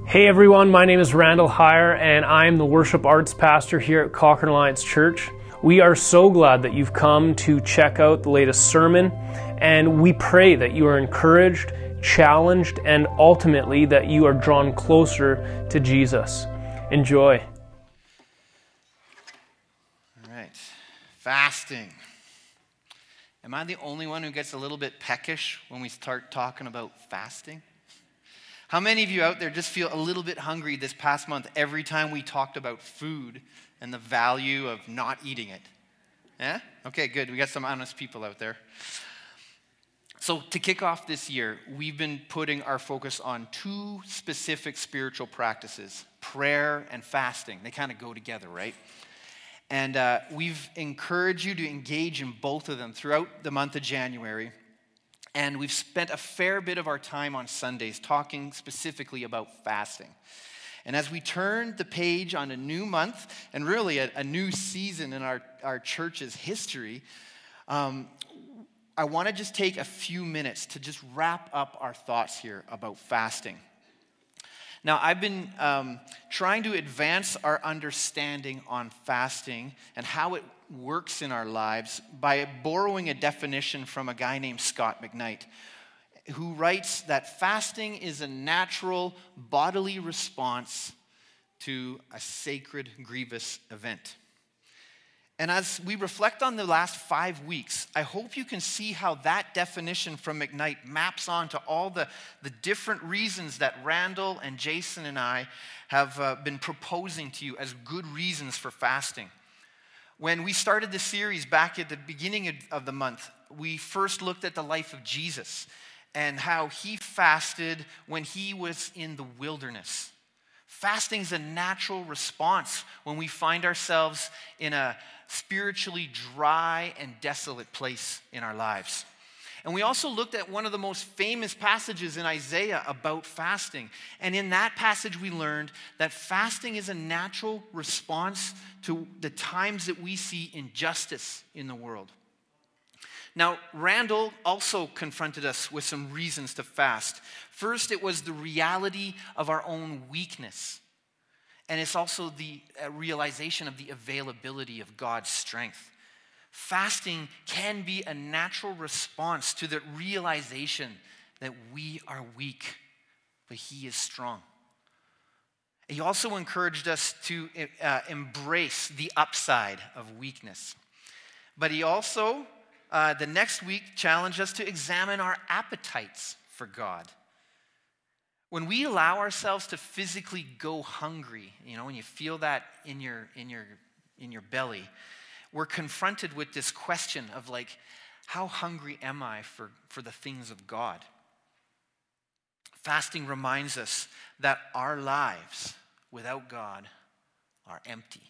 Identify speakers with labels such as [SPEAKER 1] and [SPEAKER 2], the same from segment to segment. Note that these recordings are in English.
[SPEAKER 1] Hey everyone, my name is Randall Heyer and I'm the worship arts pastor here at Cochrane Alliance Church. We are so glad that you've come to check out the latest sermon, and we pray that you are encouraged, challenged, and ultimately that you are drawn closer to Jesus. Enjoy.
[SPEAKER 2] All right, fasting. Am I the only one who gets a little bit peckish when we start talking about fasting? How many of you out there just feel a little bit hungry this past month every time we talked about food and the value of not eating it? Yeah? Okay, good. We got some honest people out there. So to kick off this year, we've been putting our focus on two specific spiritual practices, prayer and fasting. They kind of go together, right? And we've encouraged you to engage in both of them throughout the month of January. And we've spent a fair bit of our time on Sundays talking specifically about fasting. And as we turn the page on a new month and really a new season in our church's history, I want to just take a few minutes to just wrap up our thoughts here about fasting. Now, I've been trying to advance our understanding on fasting and how it works in our lives by borrowing a definition from a guy named Scot McKnight, who writes that fasting is a natural bodily response to a sacred, grievous event. And as we reflect on the last 5 weeks, I hope you can see how that definition from McKnight maps onto all the different reasons that Randall and Jason and I have been proposing to you as good reasons for fasting. When we started the series back at the beginning of the month, we first looked at the life of Jesus and how he fasted when he was in the wilderness. Fasting is a natural response when we find ourselves in a spiritually dry and desolate place in our lives. And we also looked at one of the most famous passages in Isaiah about fasting. And in that passage, we learned that fasting is a natural response to the times that we see injustice in the world. Now, Randall also confronted us with some reasons to fast. First, it was the reality of our own weakness. And it's also the realization of the availability of God's strength. Fasting can be a natural response to the realization that we are weak, but He is strong. He also encouraged us to embrace the upside of weakness. But he also, the next week, challenged us to examine our appetites for God. When we allow ourselves to physically go hungry, when you feel that in your belly, we're confronted with this question of how hungry am I for the things of God? Fasting reminds us that our lives without God are empty.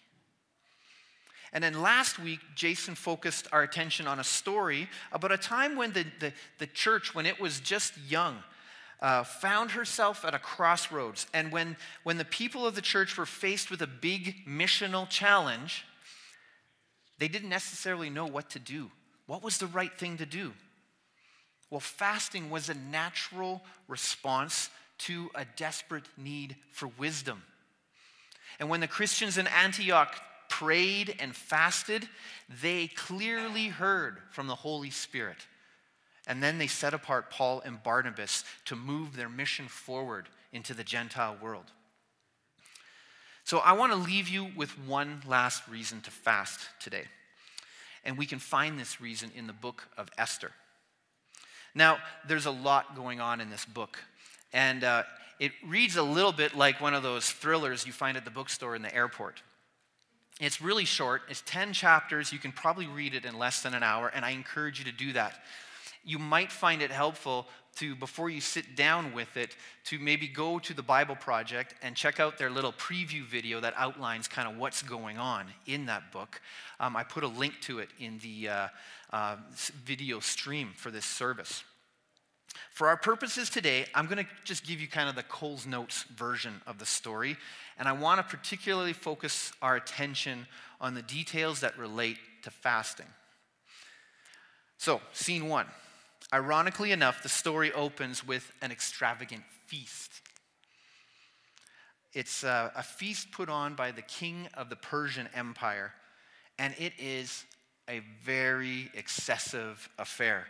[SPEAKER 2] And then last week, Jason focused our attention on a story about a time when the church, when it was just young, found herself at a crossroads. And when the people of the church were faced with a big missional challenge, they didn't necessarily know what to do. What was the right thing to do? Well, fasting was a natural response to a desperate need for wisdom. And when the Christians in Antioch prayed and fasted, they clearly heard from the Holy Spirit. And then they set apart Paul and Barnabas to move their mission forward into the Gentile world. So I want to leave you with one last reason to fast today. And we can find this reason in the book of Esther. Now, there's a lot going on in this book. And it reads a little bit like one of those thrillers you find at the bookstore in the airport. It's really short. It's 10 chapters. You can probably read it in less than an hour, and I encourage you to do that. You might find it helpful to, before you sit down with it, to maybe go to the Bible Project and check out their little preview video that outlines kind of what's going on in that book. I put a link to it in the video stream for this service. For our purposes today, I'm going to just give you kind of the Coles Notes version of the story, and I want to particularly focus our attention on the details that relate to fasting. So, scene one. Ironically enough, the story opens with an extravagant feast. It's a feast put on by the king of the Persian Empire, and it is a very excessive affair.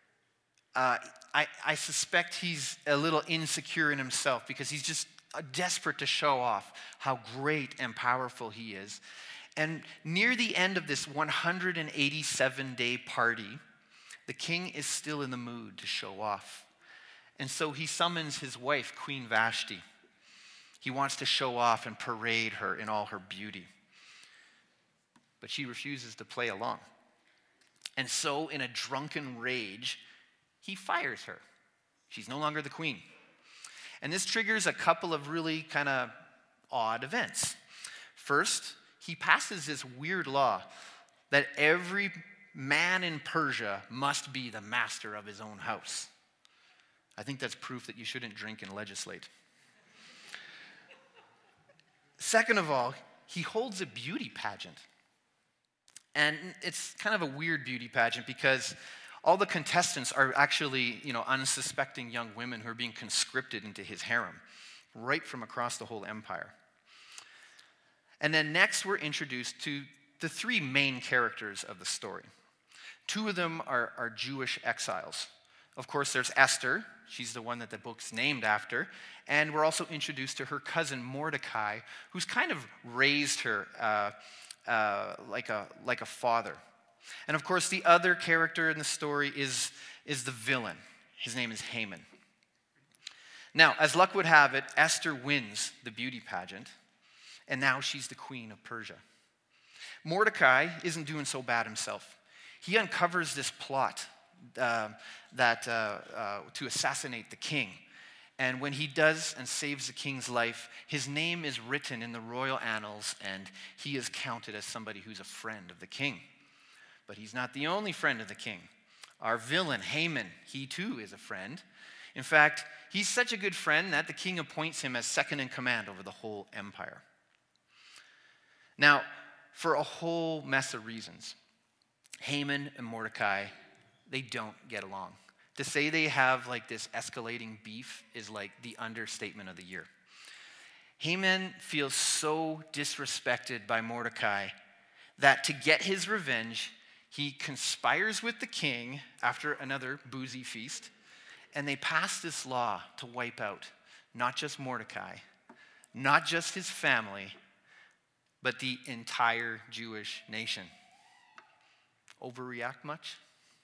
[SPEAKER 2] I suspect he's a little insecure in himself because he's just desperate to show off how great and powerful he is. And near the end of this 187-day party, the king is still in the mood to show off. And so he summons his wife, Queen Vashti. He wants to show off and parade her in all her beauty. But she refuses to play along. And so, in a drunken rage, he fires her. She's no longer the queen. And this triggers a couple of really kind of odd events. First, he passes this weird law that every man in Persia must be the master of his own house. I think that's proof that you shouldn't drink and legislate. Second of all, he holds a beauty pageant. And it's kind of a weird beauty pageant because all the contestants are actually, unsuspecting young women who are being conscripted into his harem, right from across the whole empire. And then next we're introduced to the three main characters of the story. Two of them are Jewish exiles. Of course, there's Esther. She's the one that the book's named after. And we're also introduced to her cousin Mordecai, who's kind of raised her like a father. And of course, the other character in the story is the villain. His name is Haman. Now, as luck would have it, Esther wins the beauty pageant, and now she's the queen of Persia. Mordecai isn't doing so bad himself. He uncovers this plot to assassinate the king. And when he does and saves the king's life, his name is written in the royal annals, and he is counted as somebody who's a friend of the king. But he's not the only friend of the king. Our villain, Haman, he too is a friend. In fact, he's such a good friend that the king appoints him as second in command over the whole empire. Now, for a whole mess of reasons, Haman and Mordecai, they don't get along. To say they have like this escalating beef is like the understatement of the year. Haman feels so disrespected by Mordecai that to get his revenge, he conspires with the king after another boozy feast, and they pass this law to wipe out not just Mordecai, not just his family, but the entire Jewish nation. Overreact much?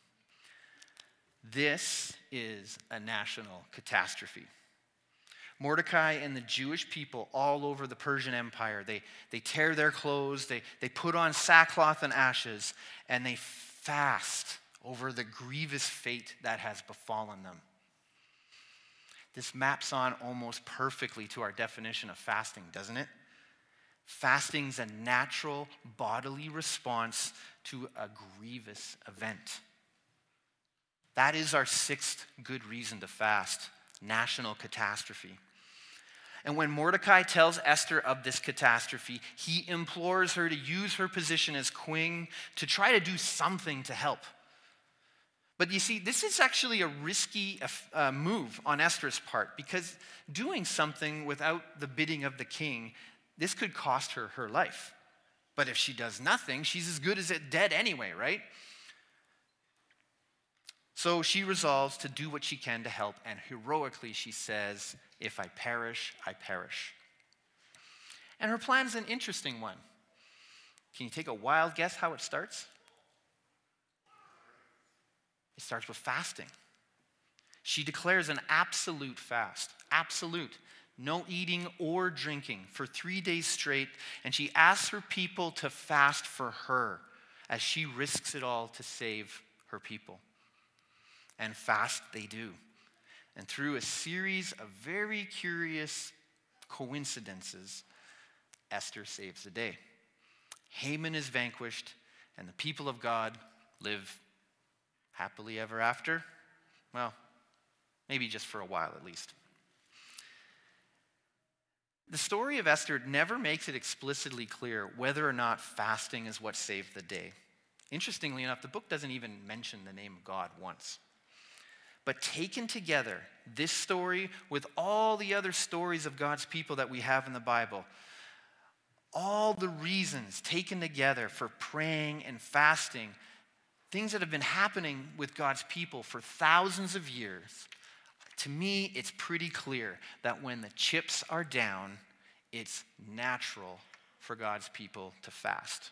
[SPEAKER 2] This is a national catastrophe. Mordecai and the Jewish people all over the Persian Empire, they tear their clothes, they put on sackcloth and ashes, and they fast over the grievous fate that has befallen them. This maps on almost perfectly to our definition of fasting, doesn't it? Fasting's a natural bodily response to a grievous event. That is our sixth good reason to fast, national catastrophe. And when Mordecai tells Esther of this catastrophe, he implores her to use her position as queen to try to do something to help. But you see, this is actually a risky move on Esther's part, because doing something without the bidding of the king, this could cost her her life. But if she does nothing, she's as good as dead anyway, right? So she resolves to do what she can to help, and heroically she says, "If I perish, I perish." And her plan's an interesting one. Can you take a wild guess how it starts? It starts with fasting. She declares an absolute fast, absolute, no eating or drinking for 3 days straight, and she asks her people to fast for her as she risks it all to save her people. And fast they do. And through a series of very curious coincidences, Esther saves the day. Haman is vanquished, and the people of God live happily ever after. Well, maybe just for a while at least. The story of Esther never makes it explicitly clear whether or not fasting is what saved the day. Interestingly enough, the book doesn't even mention the name of God once. But taken together, this story with all the other stories of God's people that we have in the Bible, all the reasons taken together for praying and fasting, things that have been happening with God's people for thousands of years, to me, it's pretty clear that when the chips are down, it's natural for God's people to fast.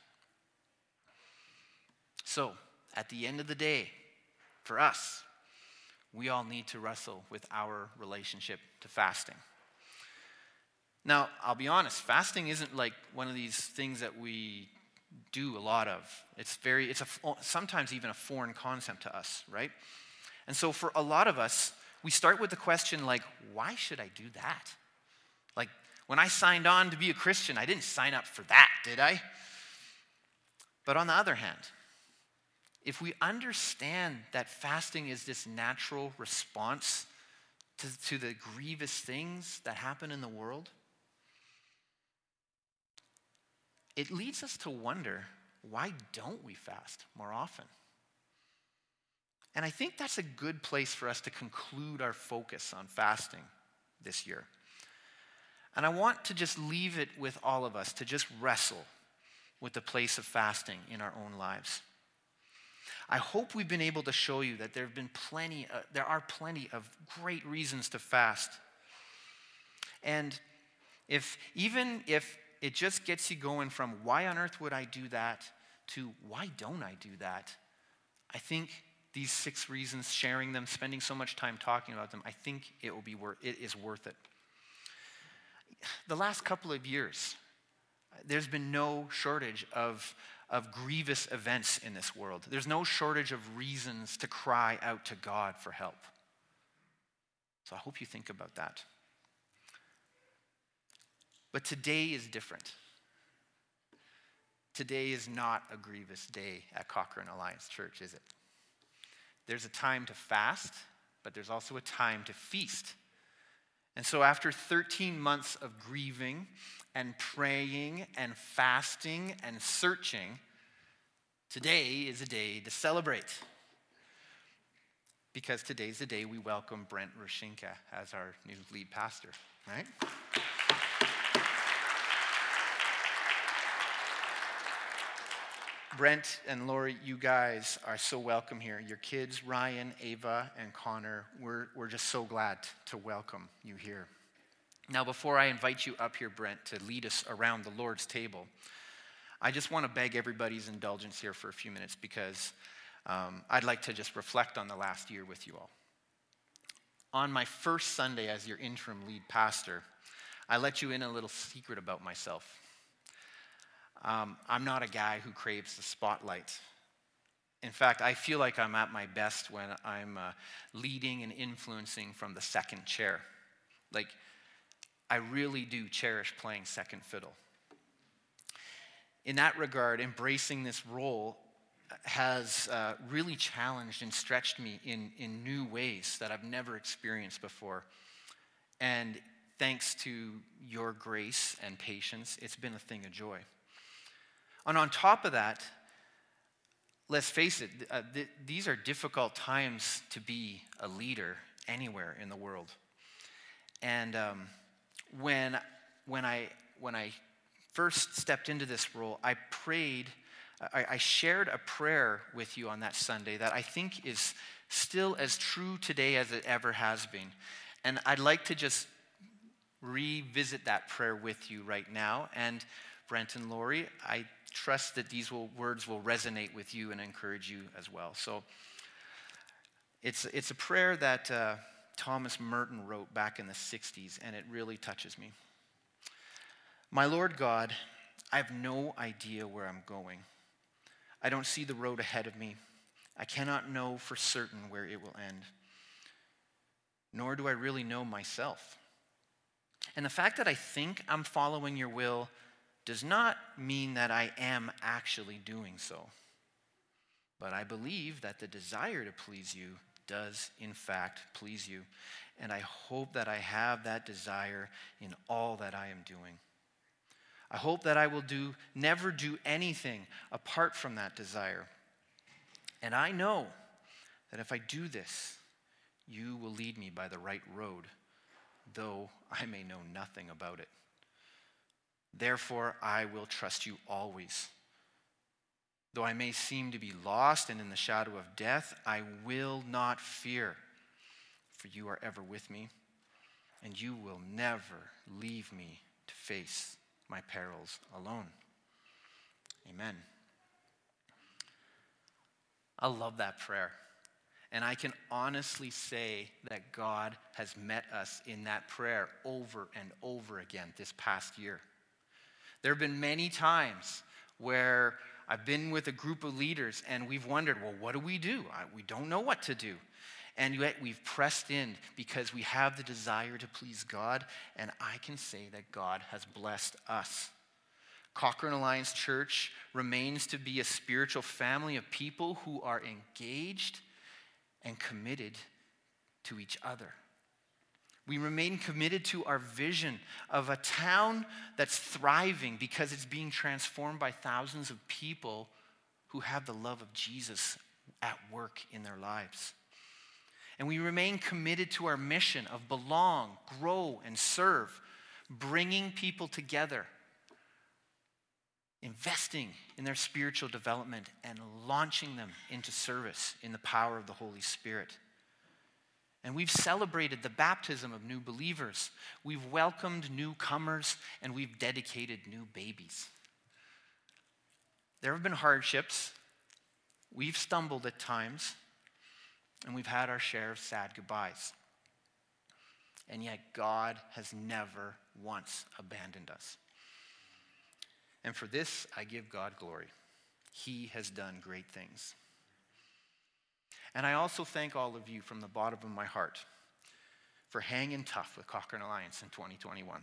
[SPEAKER 2] So, at the end of the day, for us, we all need to wrestle with our relationship to fasting. Now, I'll be honest, fasting isn't like one of these things that we do a lot of. It's sometimes even a foreign concept to us, right? And so for a lot of us, we start with the question like, why should I do that? Like, when I signed on to be a Christian, I didn't sign up for that, did I? But on the other hand, if we understand that fasting is this natural response to the grievous things that happen in the world, it leads us to wonder, why don't we fast more often? And I think that's a good place for us to conclude our focus on fasting this year. And I want to just leave it with all of us to just wrestle with the place of fasting in our own lives. I hope we've been able to show you that there are plenty of great reasons to fast. And even if it just gets you going from why on earth would I do that to why don't I do that, I think these 6 reasons, sharing them, spending so much time talking about them, I think it is worth it. The last couple of years, there's been no shortage of grievous events in this world. There's no shortage of reasons to cry out to God for help. So I hope you think about that. But today is different. Today is not a grievous day at Cochrane Alliance Church, is it? There's a time to fast, but there's also a time to feast. And so after 13 months of grieving and praying and fasting and searching, today is a day to celebrate. Because today's the day we welcome Brent Rushinka as our new lead pastor, right? Brent and Lori, you guys are so welcome here. Your kids, Ryan, Ava, and Connor, we're just so glad to welcome you here. Now, before I invite you up here, Brent, to lead us around the Lord's table, I just want to beg everybody's indulgence here for a few minutes because I'd like to just reflect on the last year with you all. On my first Sunday as your interim lead pastor, I let you in a little secret about myself. I'm not a guy who craves the spotlight. In fact, I feel like I'm at my best when I'm leading and influencing from the second chair. Like, I really do cherish playing second fiddle. In that regard, embracing this role has really challenged and stretched me in new ways that I've never experienced before. And thanks to your grace and patience, it's been a thing of joy. And on top of that, let's face it, these are difficult times to be a leader anywhere in the world. And when I first stepped into this role, I shared a prayer with you on that Sunday that I think is still as true today as it ever has been. And I'd like to just revisit that prayer with you right now. And Brent and Lori, I trust that these words will resonate with you and encourage you as well. So it's a prayer that Thomas Merton wrote back in the 60s, and it really touches me. My Lord God, I have no idea where I'm going. I don't see the road ahead of me. I cannot know for certain where it will end. Nor do I really know myself. And the fact that I think I'm following your will does not mean that I am actually doing so. But I believe that the desire to please you does, in fact, please you. And I hope that I have that desire in all that I am doing. I hope that I will never do anything apart from that desire. And I know that if I do this, you will lead me by the right road, though I may know nothing about it. Therefore, I will trust you always. Though I may seem to be lost and in the shadow of death, I will not fear, for you are ever with me, and you will never leave me to face my perils alone. Amen. I love that prayer. And I can honestly say that God has met us in that prayer over and over again this past year. There have been many times where I've been with a group of leaders and we've wondered, well, what do? We don't know what to do. And yet we've pressed in because we have the desire to please God, and I can say that God has blessed us. Cochrane Alliance Church remains to be a spiritual family of people who are engaged and committed to each other. We remain committed to our vision of a town that's thriving because it's being transformed by thousands of people who have the love of Jesus at work in their lives. And we remain committed to our mission of belong, grow, and serve, bringing people together, investing in their spiritual development, and launching them into service in the power of the Holy Spirit. And we've celebrated the baptism of new believers. We've welcomed newcomers, and we've dedicated new babies. There have been hardships. We've stumbled at times, and we've had our share of sad goodbyes. And yet God has never once abandoned us. And for this, I give God glory. He has done great things. And I also thank all of you from the bottom of my heart for hanging tough with Cochrane Alliance in 2021.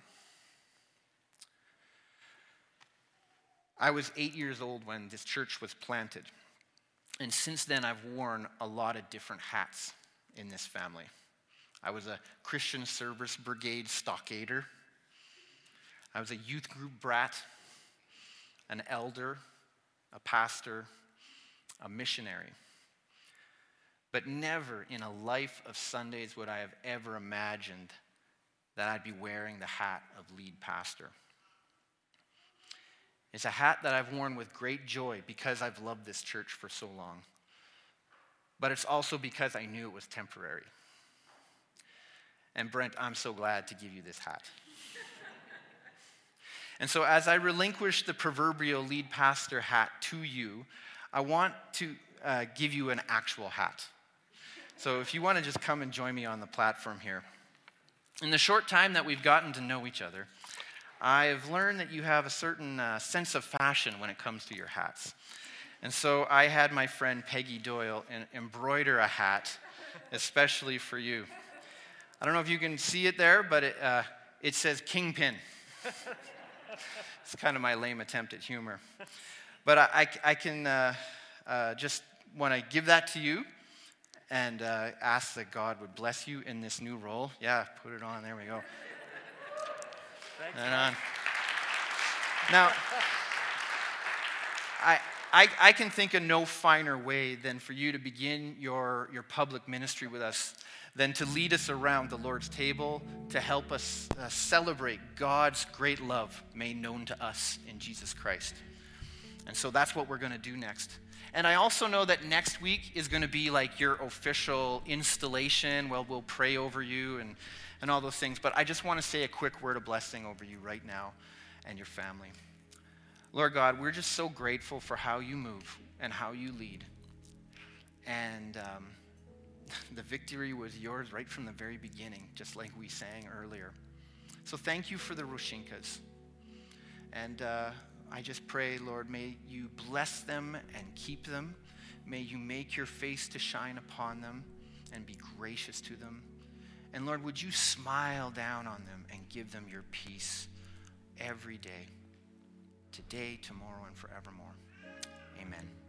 [SPEAKER 2] I was 8 years old when this church was planted. And since then, I've worn a lot of different hats in this family. I was a Christian Service Brigade stockader. I was a youth group brat, an elder, a pastor, a missionary. But never in a life of Sundays would I have ever imagined that I'd be wearing the hat of lead pastor. It's a hat that I've worn with great joy because I've loved this church for so long. But it's also because I knew it was temporary. And Brent, I'm so glad to give you this hat. And so as I relinquish the proverbial lead pastor hat to you, I want to give you an actual hat. So if you want to just come and join me on the platform here. In the short time that we've gotten to know each other, I've learned that you have a certain sense of fashion when it comes to your hats. And so I had my friend Peggy Doyle embroider a hat, especially for you. I don't know if you can see it there, but it says Kingpin. It's kind of my lame attempt at humor. But I can just want to give that to you and ask that God would bless you in this new role. Yeah, put it on. There we go.
[SPEAKER 1] Thanks,
[SPEAKER 2] and on. Now, I can think of no finer way than for you to begin your public ministry with us than to lead us around the Lord's table to help us celebrate God's great love made known to us in Jesus Christ. And so that's what we're going to do next. And I also know that next week is going to be like your official installation. Well, we'll pray over you and all those things. But I just want to say a quick word of blessing over you right now and your family. Lord God, we're just so grateful for how you move and how you lead. And the victory was yours right from the very beginning, just like we sang earlier. So thank you for the Roshinkas. And I just pray, Lord, may you bless them and keep them. May you make your face to shine upon them and be gracious to them. And Lord, would you smile down on them and give them your peace every day, today, tomorrow, and forevermore. Amen.